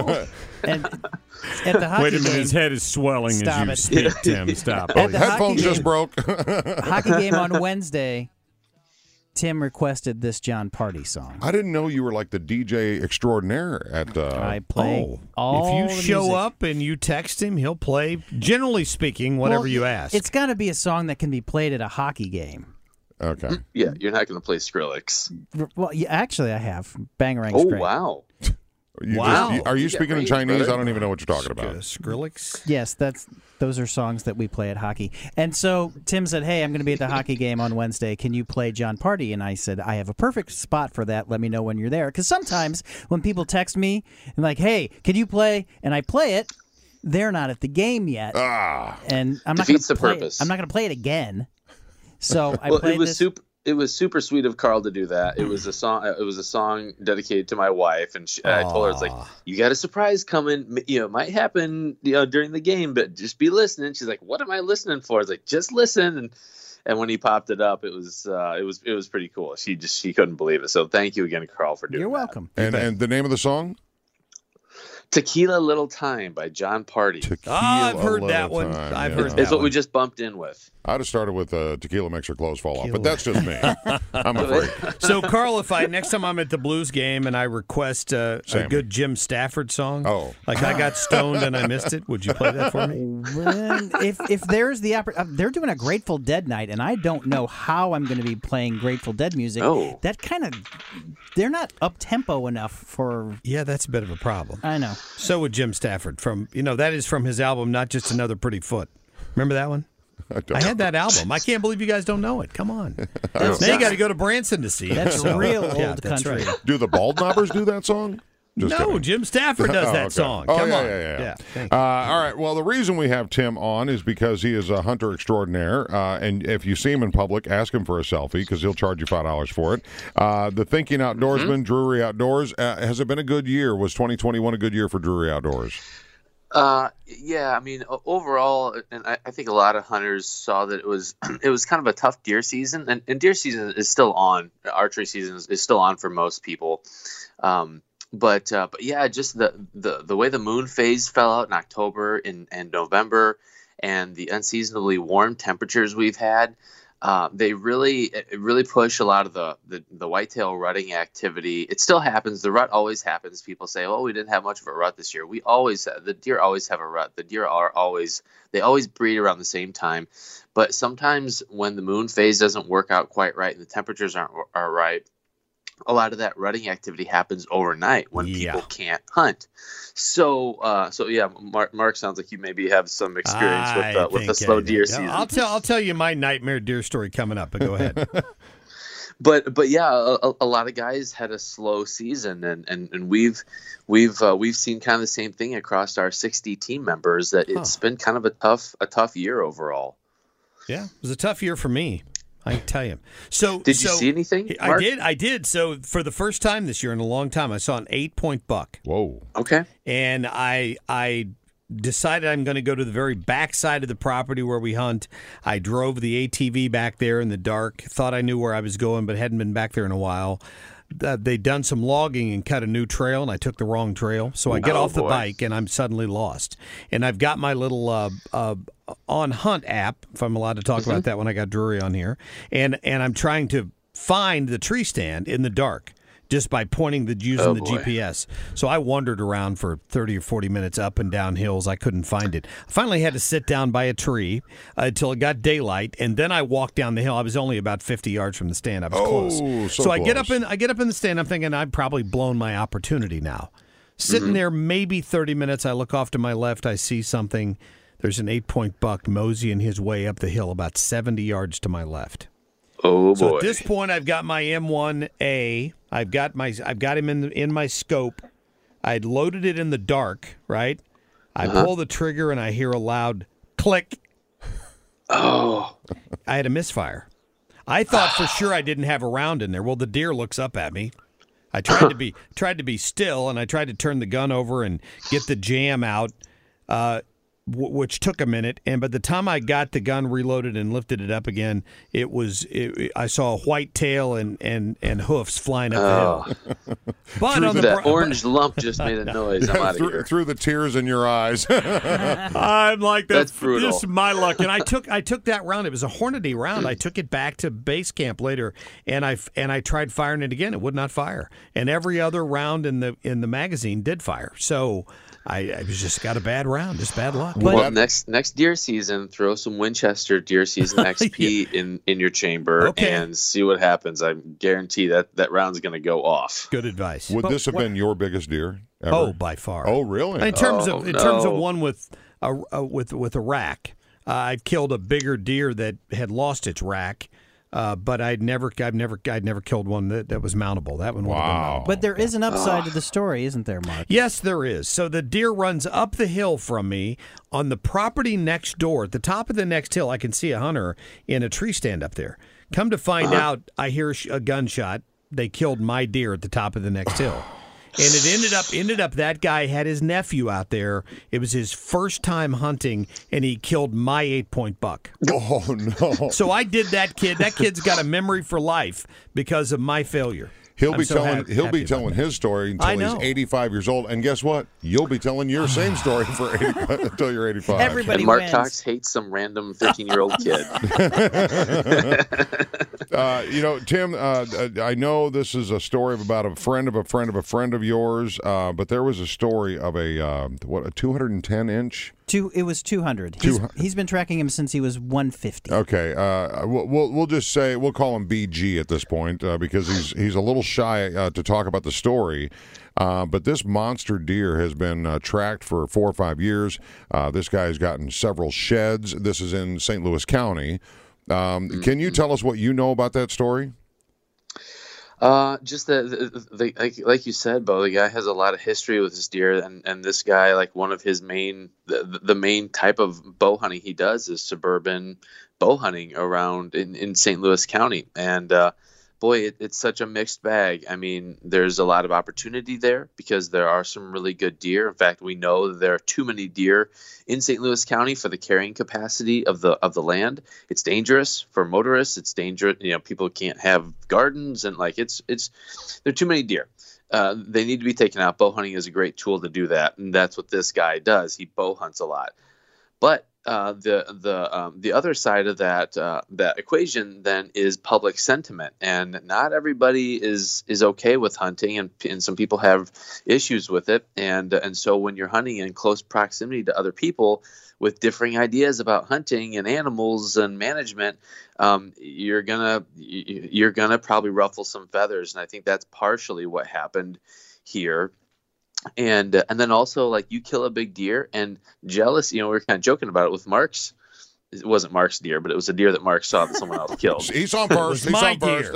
[SPEAKER 10] And at the hockey
[SPEAKER 9] Wait a minute,
[SPEAKER 10] game,
[SPEAKER 9] his head is swelling
[SPEAKER 10] Stop
[SPEAKER 9] as you
[SPEAKER 10] it.
[SPEAKER 9] speak, Tim. Stop.
[SPEAKER 8] Oh,
[SPEAKER 10] At the
[SPEAKER 8] headphones
[SPEAKER 10] hockey
[SPEAKER 8] just
[SPEAKER 10] game-
[SPEAKER 8] broke.
[SPEAKER 10] hockey game on Wednesday, Tim requested this John Party song.
[SPEAKER 8] I didn't know you were like the D J extraordinaire at. Uh,
[SPEAKER 10] I play
[SPEAKER 9] Oh,
[SPEAKER 10] all
[SPEAKER 9] if you
[SPEAKER 10] the
[SPEAKER 9] show
[SPEAKER 10] music.
[SPEAKER 9] up and you text him, he'll play, generally speaking, whatever
[SPEAKER 10] Well,
[SPEAKER 9] you ask.
[SPEAKER 10] It's got to be a song that can be played at a hockey game.
[SPEAKER 8] Okay.
[SPEAKER 12] Yeah, you're not going to play Skrillex.
[SPEAKER 10] Well, yeah, actually, I have. Bangarang's
[SPEAKER 12] Oh,
[SPEAKER 10] great.
[SPEAKER 12] wow.
[SPEAKER 8] You
[SPEAKER 9] Wow.
[SPEAKER 8] just- you- are you
[SPEAKER 12] You got
[SPEAKER 8] speaking in
[SPEAKER 12] range,
[SPEAKER 8] Chinese?
[SPEAKER 12] brother.
[SPEAKER 8] I don't even know what you're talking about.
[SPEAKER 9] Skrillex?
[SPEAKER 10] Yes, that's those are songs that we play at hockey. And so Tim said, "Hey, I'm going to be at the hockey game on Wednesday. Can you play John Party?" And I said, "I have a perfect spot for that. Let me know when you're there." Because sometimes when people text me and like, "Hey, can you play?" and I play it, they're not at the game yet,
[SPEAKER 8] Ah.
[SPEAKER 10] and I'm not going
[SPEAKER 12] Defeats
[SPEAKER 10] to
[SPEAKER 12] the
[SPEAKER 10] play.
[SPEAKER 12] purpose.
[SPEAKER 10] I'm not going to play it again. So I
[SPEAKER 12] Well,
[SPEAKER 10] played
[SPEAKER 12] it was
[SPEAKER 10] this.
[SPEAKER 12] super. It was super sweet of Carl to do that. It was a song. It was a song dedicated to my wife, and she, I told her, "It's like you got a surprise coming. You know, it might happen, you know, during the game, but just be listening." She's like, "What am I listening for?" I was like, "Just listen." And and when he popped it up, it was uh, it was it was pretty cool. She just she couldn't believe it. So thank you again, Carl, for doing.
[SPEAKER 10] You're
[SPEAKER 12] that.
[SPEAKER 10] welcome.
[SPEAKER 8] And and the name of the song?
[SPEAKER 12] Tequila Little Time by John Party.
[SPEAKER 8] Tequila
[SPEAKER 9] Oh, I've heard
[SPEAKER 8] Little
[SPEAKER 9] that one.
[SPEAKER 8] Time,
[SPEAKER 9] I've
[SPEAKER 8] yeah.
[SPEAKER 9] heard that
[SPEAKER 12] It's what
[SPEAKER 9] one.
[SPEAKER 12] we just bumped in with.
[SPEAKER 8] I'd have started with uh, Tequila Makes Her Clothes Fall Off,
[SPEAKER 9] Tequila.
[SPEAKER 8] but that's just me. I'm afraid.
[SPEAKER 9] So, Carl, if I next time I'm at the Blues game and I request uh, a
[SPEAKER 8] Sammy.
[SPEAKER 9] good Jim Stafford song,
[SPEAKER 8] Oh.
[SPEAKER 9] like I got stoned and I missed it, would you play that for me?
[SPEAKER 10] Well, if if there's the oppor- uh, they're doing a Grateful Dead night, and I don't know how I'm going to be playing Grateful Dead music.
[SPEAKER 12] Oh.
[SPEAKER 10] That kind of they're not up tempo enough for.
[SPEAKER 9] Yeah, that's a bit of a problem.
[SPEAKER 10] I know.
[SPEAKER 9] So would Jim Stafford from you know that is from his album Not Just Another Pretty Foot. Remember that one?
[SPEAKER 8] I, don't
[SPEAKER 9] I had that album. I can't believe you guys don't know it. Come on.
[SPEAKER 10] That's,
[SPEAKER 9] Now you got to go to Branson to see it.
[SPEAKER 10] that's
[SPEAKER 9] So,
[SPEAKER 10] real
[SPEAKER 9] yeah,
[SPEAKER 10] old
[SPEAKER 9] that's
[SPEAKER 10] country.
[SPEAKER 9] right.
[SPEAKER 8] Do the Bald Knobbers do that song? Just
[SPEAKER 9] No,
[SPEAKER 8] kidding.
[SPEAKER 9] Jim Stafford does
[SPEAKER 8] Oh,
[SPEAKER 9] that
[SPEAKER 8] okay.
[SPEAKER 9] song.
[SPEAKER 8] Oh,
[SPEAKER 9] Come
[SPEAKER 8] yeah,
[SPEAKER 9] on.
[SPEAKER 8] yeah, yeah.
[SPEAKER 9] Yeah, thank
[SPEAKER 8] Uh,
[SPEAKER 9] you.
[SPEAKER 8] all right. Well, the reason we have Tim on is because he is a hunter extraordinaire. Uh, and if you see him in public, ask him for a selfie because he'll charge you five dollars for it. Uh, the Thinking Outdoorsman,
[SPEAKER 12] Mm-hmm.
[SPEAKER 8] Drury Outdoors. Uh, has it been a good year? Was twenty twenty-one a good year for Drury Outdoors?
[SPEAKER 12] Uh, yeah, I mean, o- overall, and I, I think a lot of hunters saw that it was it was kind of a tough deer season, and, and deer season is still on. Archery season is, is still on for most people. Um, but uh, but yeah, just the, the the way the moon phase fell out in October and, and November, and the unseasonably warm temperatures we've had. Uh, they really, it really push a lot of the, the, the whitetail rutting activity. It still happens. The rut always happens. People say, "Oh, we didn't have much of a rut this year." We always, the deer always have a rut. The deer are always, they always breed around the same time. But sometimes when the moon phase doesn't work out quite right and the temperatures aren't are right, a lot of that rutting activity happens overnight when
[SPEAKER 9] Yeah.
[SPEAKER 12] people can't hunt. So, uh, so yeah, Mark, Mark sounds like you maybe have some experience with uh,
[SPEAKER 9] I
[SPEAKER 12] with the
[SPEAKER 9] think
[SPEAKER 12] slow
[SPEAKER 9] I-
[SPEAKER 12] deer
[SPEAKER 9] yeah,
[SPEAKER 12] season.
[SPEAKER 9] I'll tell I'll tell you my nightmare deer story coming up, but go ahead.
[SPEAKER 12] But but yeah, a, a lot of guys had a slow season, and, and, and we've we've uh, we've seen kind of the same thing across our sixty team members. That it's been kind of a tough a tough year overall.
[SPEAKER 9] Yeah, it was a tough year for me. I can tell you. So
[SPEAKER 12] Did you
[SPEAKER 9] so-
[SPEAKER 12] see anything,
[SPEAKER 9] I
[SPEAKER 12] Mark?
[SPEAKER 9] did. I did. So for the first time this year in a long time, I saw an eight point buck.
[SPEAKER 8] Whoa.
[SPEAKER 12] Okay.
[SPEAKER 9] And I I decided I'm going to go to the very back side of the property where we hunt. I drove the A T V back there in the dark. Thought I knew where I was going, but hadn't been back there in a while. Uh, they'd done some logging and cut a new trail, and I took the wrong trail. So I get
[SPEAKER 12] Oh,
[SPEAKER 9] off the
[SPEAKER 12] boy.
[SPEAKER 9] bike, and I'm suddenly lost. And I've got my little uh, uh, On Hunt app, if I'm allowed to talk about that when I got Drury on here. And and I'm trying to find the tree stand in the dark just by pointing the using
[SPEAKER 12] Oh,
[SPEAKER 9] the
[SPEAKER 12] boy.
[SPEAKER 9] G P S. So I wandered around for thirty or forty minutes up and down hills. I couldn't find it. I finally had to sit down by a tree uh, until it got daylight, and then I walked down the hill. I was only about fifty yards from the stand. I was
[SPEAKER 8] Oh,
[SPEAKER 9] close.
[SPEAKER 8] so
[SPEAKER 9] I get up
[SPEAKER 8] close.
[SPEAKER 9] in I get up in the stand. I'm thinking I've probably blown my opportunity now. Sitting
[SPEAKER 12] Mm-hmm.
[SPEAKER 9] there maybe thirty minutes. I look off to my left. I see something. There's an eight-point buck moseying his way up the hill about seventy yards to my left.
[SPEAKER 12] Oh
[SPEAKER 9] So
[SPEAKER 12] boy.
[SPEAKER 9] at this point, I've got my M one A. I've got my I've got him in in my scope. I'd loaded it in the dark, right? I
[SPEAKER 12] Uh-huh.
[SPEAKER 9] pull the trigger and I hear a loud click.
[SPEAKER 12] oh.
[SPEAKER 9] I had a misfire. I thought for sure I didn't have a round in there. Well, the deer looks up at me. I tried to be tried to be still, and I tried to turn the gun over and get the jam out, uh, w- which took a minute. And by the time I got the gun reloaded and lifted it up again, it was it, I saw a white tail and, and, and hoofs flying up the hill. But on the
[SPEAKER 12] that
[SPEAKER 9] br-
[SPEAKER 12] orange lump just made a noise. I'm out of
[SPEAKER 8] through,
[SPEAKER 12] here.
[SPEAKER 8] through the tears in your eyes.
[SPEAKER 9] I'm like
[SPEAKER 12] That's
[SPEAKER 9] that's
[SPEAKER 12] brutal.
[SPEAKER 9] This is my luck, and I took I took that round. It was a Hornady round. I took it back to base camp later, and I and I tried firing it again. It would not fire, and every other round in the in the magazine did fire. So I, I was just got a bad round, just bad luck.
[SPEAKER 12] Well, next next deer season, throw some Winchester deer season X P in, in your chamber
[SPEAKER 9] Okay.
[SPEAKER 12] and see what happens. I guarantee that that round's going to go off.
[SPEAKER 9] Good advice.
[SPEAKER 8] Would this have been your biggest deer ever?
[SPEAKER 9] Oh, by far.
[SPEAKER 8] Oh, really?
[SPEAKER 9] In terms
[SPEAKER 12] Oh,
[SPEAKER 9] of in terms of
[SPEAKER 12] no.
[SPEAKER 9] one with a, a with with a rack, uh, I killed a bigger deer that had lost its rack. Uh, but I'd never, I've never, I'd never killed one that, that was mountable. That one would have been
[SPEAKER 8] Wow.
[SPEAKER 9] mountable.
[SPEAKER 10] But there is an upside to the story, isn't there, Mark?
[SPEAKER 9] Yes, there is. So the deer runs up the hill from me on the property next door. At the top of the next hill, I can see a hunter in a tree stand up there. Come to find out, I hear a sh- a gunshot. They killed my deer at the top of the next hill. And it ended up ended up that guy had his nephew out there. It was his first time hunting, and he killed my eight point buck.
[SPEAKER 8] Oh, no.
[SPEAKER 9] So I did that kid. That kid's got a memory for life because of my failure.
[SPEAKER 8] He'll
[SPEAKER 9] I'm
[SPEAKER 8] be
[SPEAKER 9] so
[SPEAKER 8] telling
[SPEAKER 9] happy-
[SPEAKER 8] he'll
[SPEAKER 9] happy
[SPEAKER 8] be
[SPEAKER 9] about
[SPEAKER 8] telling
[SPEAKER 9] that.
[SPEAKER 8] his story
[SPEAKER 9] I
[SPEAKER 8] until he's
[SPEAKER 9] know.
[SPEAKER 8] eighty-five years old, and guess what? You'll be telling your same story for eighty, until you're eighty-five.
[SPEAKER 10] Everybody
[SPEAKER 12] And Mark
[SPEAKER 10] wins.
[SPEAKER 12] Cox hates some random thirteen-year-old kid.
[SPEAKER 8] uh, you know, Tim, uh, I know this is a story of about a friend of a friend of a friend of yours, uh, but there was a story of a uh, what a two hundred ten inch.
[SPEAKER 10] Two, it was two hundred.
[SPEAKER 8] Two
[SPEAKER 10] He's,
[SPEAKER 8] hu-
[SPEAKER 10] he's been tracking him since he was one fifty.
[SPEAKER 8] Okay, uh, we'll, we'll we'll just say we'll call him B G at this point uh, because he's he's a little shy uh, to talk about the story. Uh, but this monster deer has been uh, tracked for four or five years. Uh, this guy has gotten several sheds. This is in Saint Louis County. Um,
[SPEAKER 12] Mm-hmm.
[SPEAKER 8] Can you tell us what you know about that story?
[SPEAKER 12] Uh, just that, the, the, like, like you said, Bo, the guy has a lot of history with this deer, and, and this guy, like one of his main, the, the main type of bow hunting he does is suburban bow hunting around in, in Saint Louis County. And, uh, boy, it, it's such a mixed bag. I mean, there's a lot of opportunity there because there are some really good deer. In fact, we know that there are too many deer in Saint Louis County for the carrying capacity of the of the land. It's dangerous for motorists. It's dangerous. You know, people can't have gardens, and like it's it's there are too many deer. Uh, they need to be taken out. Bow hunting is a great tool to do that, and that's what this guy does. He bow hunts a lot, but Uh, the the um, the other side of that uh, that equation then is public sentiment, and not everybody is is okay with hunting, and and some people have issues with it, and and so when you're hunting in close proximity to other people with differing ideas about hunting and animals and management, um, you're gonna you're gonna probably ruffle some feathers, and I think that's partially what happened here. And uh, and then also, like, you kill a big deer and jealous, you know, we were kind of joking about it with Mark's. It wasn't Mark's deer, but it was a deer that Mark saw that someone else killed.
[SPEAKER 8] He saw him first. He saw him first.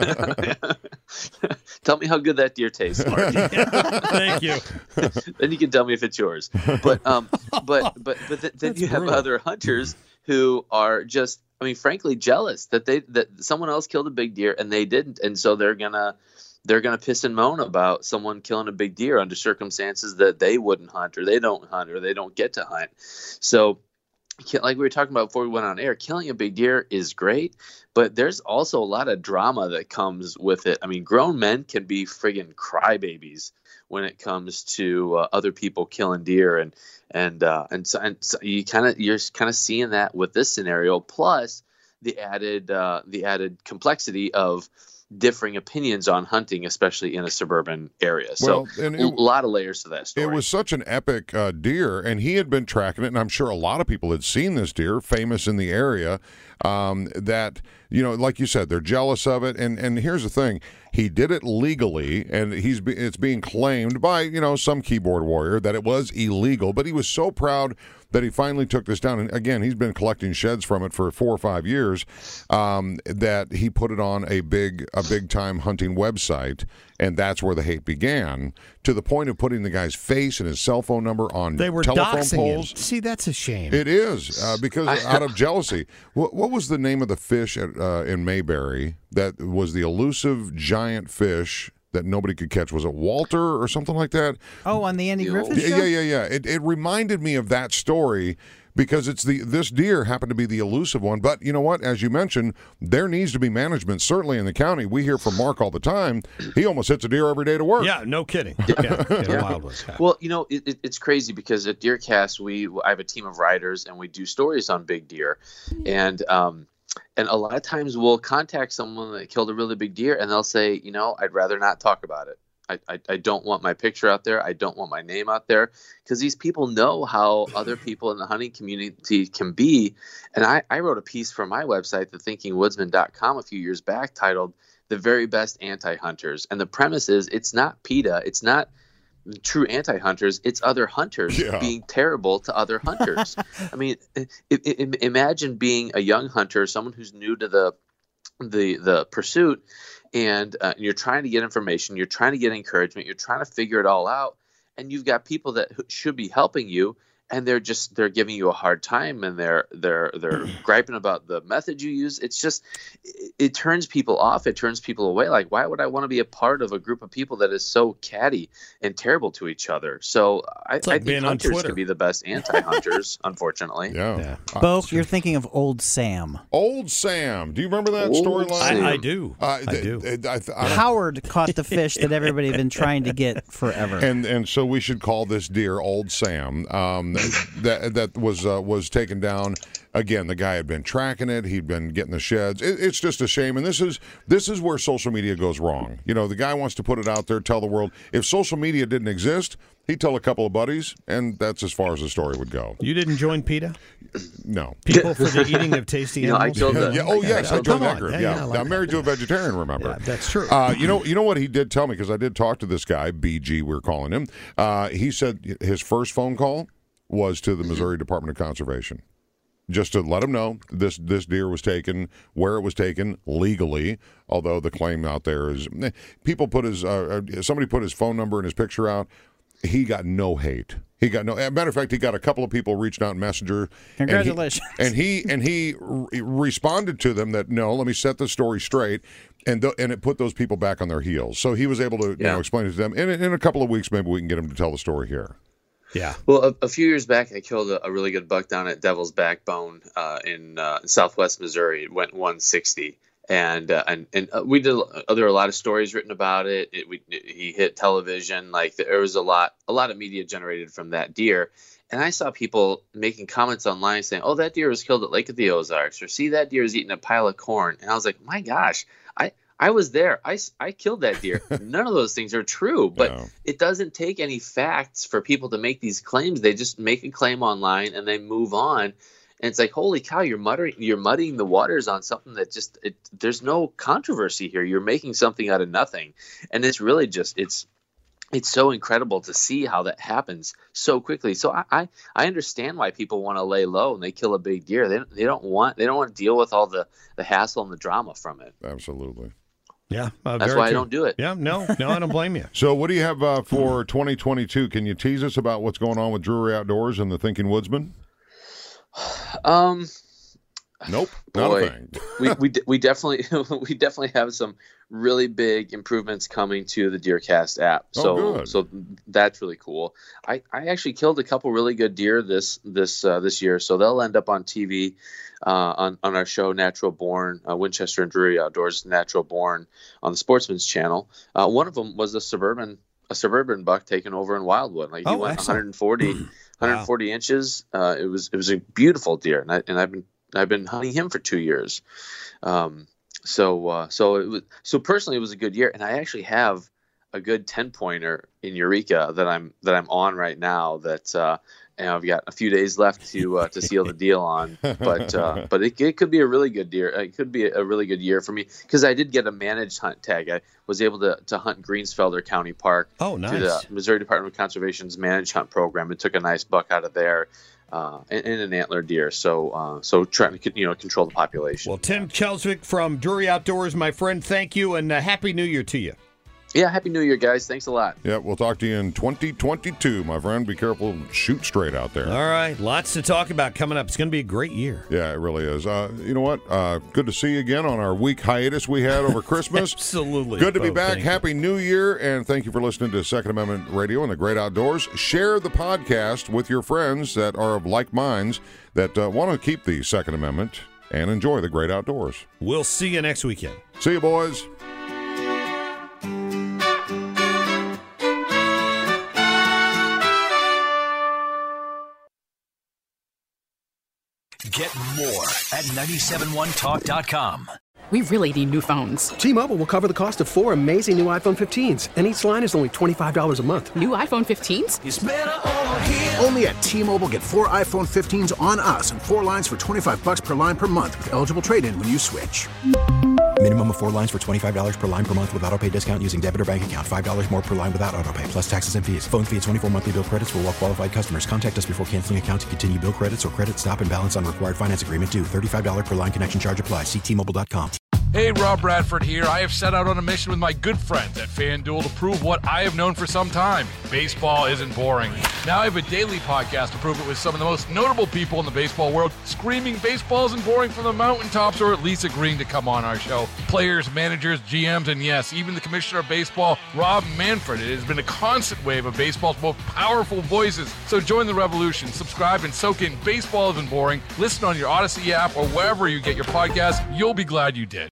[SPEAKER 12] Tell me how good that deer tastes, Mark.
[SPEAKER 9] Thank you.
[SPEAKER 12] Then you can tell me if it's yours. But um, but but but th- then
[SPEAKER 9] That's
[SPEAKER 12] you have
[SPEAKER 9] brutal.
[SPEAKER 12] other hunters who are just, I mean, frankly, jealous that they that someone else killed a big deer and they didn't, and so they're gonna. They're going to piss and moan about someone killing a big deer under circumstances that they wouldn't hunt or they don't hunt or they don't get to hunt. So like we were talking about before we went on air, killing a big deer is great, but there's also a lot of drama that comes with it. I mean, grown men can be friggin' crybabies when it comes to uh, other people killing deer. And, and, uh, and so, and so you kind of, you're kind of seeing that with this scenario, plus the added, uh, the added complexity of differing opinions on hunting, especially in a suburban area. So
[SPEAKER 8] Well, and it-
[SPEAKER 12] a lot of layers to that story.
[SPEAKER 8] It was such an epic uh, deer, and he had been tracking it, and I'm sure a lot of people had seen this deer, famous in the area, um, that, you know, like you said, they're jealous of it. And, and here's the thing. He did it legally, and he's be, it's being claimed by, you know, some keyboard warrior that it was illegal, but he was so proud that he finally took this down. And again, he's been collecting sheds from it for four or five years, um, that he put it on a big, a big time hunting website, and that's where the hate began, to the point of putting the guy's face and his cell phone number on
[SPEAKER 9] They were
[SPEAKER 8] telephone
[SPEAKER 9] doxing
[SPEAKER 8] poles.
[SPEAKER 9] him. See, that's a shame.
[SPEAKER 8] It is, uh, because out of jealousy. What, what was the name of the fish at, uh, in Mayberry that was the elusive giant fish that nobody could catch? Was it Walter or something like that?
[SPEAKER 10] Oh, on the Andy Griffith
[SPEAKER 8] Yeah,
[SPEAKER 10] show?
[SPEAKER 8] yeah, yeah, yeah. It, it reminded me of that story because it's the this deer happened to be the elusive one. But you know what? As you mentioned, there needs to be management, certainly in the county. We hear from Mark all the time. He almost hits a deer every day to work.
[SPEAKER 9] Yeah, no kidding. Yeah, in a wild one. Yeah.
[SPEAKER 12] Well, you know, it, it, it's crazy because at DeerCast, we I have a team of writers and we do stories on big deer, and um, and a lot of times we'll contact someone that killed a really big deer, and they'll say, you know, I'd rather not talk about it. I, I, I don't want my picture out there. I don't want my name out there, because these people know how other people in the hunting community can be. And I, I wrote a piece for my website, the thinking woodsman dot com, a few years back titled The Very Best Anti-Hunters. And the premise is it's not PETA. It's not true anti-hunters. It's other hunters
[SPEAKER 8] Yeah.
[SPEAKER 12] being terrible to other hunters. I mean, i i imagine being a young hunter, someone who's new to the the the pursuit, and uh, you're trying to get information, you're trying to get encouragement, you're trying to figure it all out, and you've got people that should be helping you, and they're just they're giving you a hard time, and they're they're they're griping about the method you use. It's just it, it turns people off. It turns people away. Like, why would I want to be a part of a group of people that is so catty and terrible to each other? So I,
[SPEAKER 9] like
[SPEAKER 12] I think
[SPEAKER 9] being on
[SPEAKER 12] hunters
[SPEAKER 9] Twitter.
[SPEAKER 12] can be the best anti-hunters, unfortunately.
[SPEAKER 8] Yeah.
[SPEAKER 9] Yeah.
[SPEAKER 10] Bo, you're thinking of Old Sam.
[SPEAKER 8] Old Sam. Do you remember that
[SPEAKER 12] Old
[SPEAKER 8] storyline?
[SPEAKER 12] Sam.
[SPEAKER 9] I, I do.
[SPEAKER 8] Uh,
[SPEAKER 9] I
[SPEAKER 8] th-
[SPEAKER 9] do.
[SPEAKER 8] th- I, th- I,
[SPEAKER 10] Howard caught the fish that everybody had been trying to get forever.
[SPEAKER 8] and and so we should call this deer Old Sam. Um, that that was uh, was taken down. Again, the guy had been tracking it. He'd been getting the sheds. It, it's just a shame. And this is this is where social media goes wrong. You know, the guy wants to put it out there, tell the world. If social media didn't exist, he'd tell a couple of buddies, and that's as far as the story would go.
[SPEAKER 9] You didn't join PETA?
[SPEAKER 8] No.
[SPEAKER 9] People for the eating of tasty
[SPEAKER 12] You know, I
[SPEAKER 9] animals?
[SPEAKER 12] killed the-
[SPEAKER 8] Yeah, oh, yes, I
[SPEAKER 9] Oh,
[SPEAKER 8] joined
[SPEAKER 9] come
[SPEAKER 8] that
[SPEAKER 9] on.
[SPEAKER 8] group.
[SPEAKER 9] Yeah,
[SPEAKER 8] Yeah,
[SPEAKER 9] yeah, I like
[SPEAKER 8] I'm married to a vegetarian, remember?
[SPEAKER 9] Yeah, that's true.
[SPEAKER 8] Uh, you know, you know what he did tell me, because I did talk to this guy, B G, we were calling him. Uh, he said his first phone call was to the Missouri Department of Conservation, just to let him know this this deer was taken, where it was taken legally. Although the claim out there is, people put his uh, somebody put his phone number and his picture out. He got no hate. He got no. As a matter of fact, he got a couple of people reaching out in Messenger.
[SPEAKER 10] Congratulations.
[SPEAKER 8] And he and he, and he re- responded to them that no, let me set the story straight, and th- and it put those people back on their heels. So he was able to you
[SPEAKER 12] Yeah.
[SPEAKER 8] know explain it to them. And in a couple of weeks, maybe we can get him to tell the story here.
[SPEAKER 9] Yeah.
[SPEAKER 12] Well, a, a few years back, I killed a, a really good buck down at Devil's Backbone uh, in uh, Southwest Missouri. It went one sixty, and uh, and and uh, we did. Uh, there were a lot of stories written about it. It, we, it. He hit television. Like there was a lot, a lot of media generated from that deer. And I saw people making comments online saying, "Oh, that deer was killed at Lake of the Ozarks," or "See, that deer is eating a pile of corn." And I was like, "My gosh, I." I was there. I, I killed that deer. None of those things are true, but
[SPEAKER 8] No.
[SPEAKER 12] it doesn't take any facts for people to make these claims. They just make a claim online and they move on. And it's like, holy cow, you're muttering, you're muddying the waters on something that just, it, there's no controversy here. You're making something out of nothing. And it's really just, it's, it's so incredible to see how that happens so quickly. So I, I, I understand why people want to lay low and they kill a big deer. They, they don't want, they don't want to deal with all the, the hassle and the drama from it.
[SPEAKER 8] Absolutely.
[SPEAKER 9] Yeah. Uh,
[SPEAKER 12] That's
[SPEAKER 9] very
[SPEAKER 12] why I
[SPEAKER 9] true.
[SPEAKER 12] don't do it.
[SPEAKER 9] Yeah. No, no, I don't blame you.
[SPEAKER 8] So, what do you have uh, for twenty twenty-two? Can you tease us about what's going on with Drury Outdoors and the Thinking Woodsman?
[SPEAKER 12] Um,
[SPEAKER 8] Nope, not
[SPEAKER 12] Boy,
[SPEAKER 8] a thing.
[SPEAKER 12] we we de- we definitely we definitely have some really big improvements coming to the DeerCast app.
[SPEAKER 8] Oh,
[SPEAKER 12] So
[SPEAKER 8] good.
[SPEAKER 12] so that's really cool. I, I actually killed a couple really good deer this this uh, this year, so they'll end up on T V uh, on on our show Natural Born, uh, Winchester and Drury Outdoors Natural Born on the Sportsman's Channel. Uh, one of them was a suburban a suburban buck taken over in Wildwood. Like he
[SPEAKER 9] Oh,
[SPEAKER 12] went
[SPEAKER 9] excellent.
[SPEAKER 12] one forty, one forty inches. Uh, it was it was a beautiful deer, and I and I've been I've been hunting him for two years. Um, so, uh, so it was, so personally, it was a good year, and I actually have a good ten pointer in Eureka that I'm that I'm on right now. That uh, and I've got a few days left to uh, to seal the deal on. But uh, but it, it could be a really good deer. It could be a really good year for me because I did get a managed hunt tag. I was able to to hunt Greensfelder County Park.
[SPEAKER 9] Oh, nice.
[SPEAKER 12] To the Missouri Department of Conservation's managed hunt program, and took a nice buck out of there. Uh, and, and an antler deer, so uh, so trying to you know control the population.
[SPEAKER 9] Well, Tim Chelswick from Drury Outdoors, my friend, thank you, and uh, Happy New Year to you.
[SPEAKER 12] Yeah, Happy New Year, guys. Thanks a lot.
[SPEAKER 8] Yeah, we'll talk to you in twenty twenty-two, my friend. Be careful, shoot straight out there.
[SPEAKER 9] All right, lots to talk about coming up. It's going to be a great year.
[SPEAKER 8] Yeah, it really is. Uh, you know what? Uh, good to see you again on our week hiatus we had over Christmas.
[SPEAKER 9] Absolutely.
[SPEAKER 8] Good to be
[SPEAKER 9] Bo,
[SPEAKER 8] back.
[SPEAKER 9] thank you.
[SPEAKER 8] Happy New Year, and thank you for listening to Second Amendment Radio and the Great Outdoors. Share the podcast with your friends that are of like minds that uh, want to keep the Second Amendment and enjoy the Great Outdoors.
[SPEAKER 9] We'll see you next weekend.
[SPEAKER 8] See you, boys.
[SPEAKER 3] Get more at nine seven one talk dot com.
[SPEAKER 1] We really need new phones.
[SPEAKER 2] T-Mobile will cover the cost of four amazing new iPhone fifteens, and each line is only twenty-five dollars a month.
[SPEAKER 1] New iPhone fifteens?
[SPEAKER 3] It's better over here.
[SPEAKER 4] Only at T-Mobile, get four iPhone fifteens on us and four lines for twenty-five bucks per line per month with eligible trade-in when you switch.
[SPEAKER 5] Minimum of four lines for twenty-five dollars per line per month with autopay discount using debit or bank account. five dollars more per line without autopay, plus taxes and fees. Phone fee at twenty-four monthly bill credits for well-qualified customers. Contact us before canceling account to continue bill credits or credit stop and balance on required finance agreement due. thirty-five dollars per line connection charge applies. See T Mobile dot com.
[SPEAKER 6] Hey, Rob Bradford here. I have set out on a mission with my good friends at FanDuel to prove what I have known for some time. Baseball isn't boring. Now I have a daily podcast to prove it with some of the most notable people in the baseball world, screaming baseball isn't boring from the mountaintops, or at least agreeing to come on our show. Players, managers, G Ms, and yes, even the commissioner of baseball, Rob Manfred. It has been a constant wave of baseball's most powerful voices. So join the revolution. Subscribe and soak in Baseball Isn't Boring. Listen on your Odyssey app or wherever you get your podcasts. You'll be glad you did.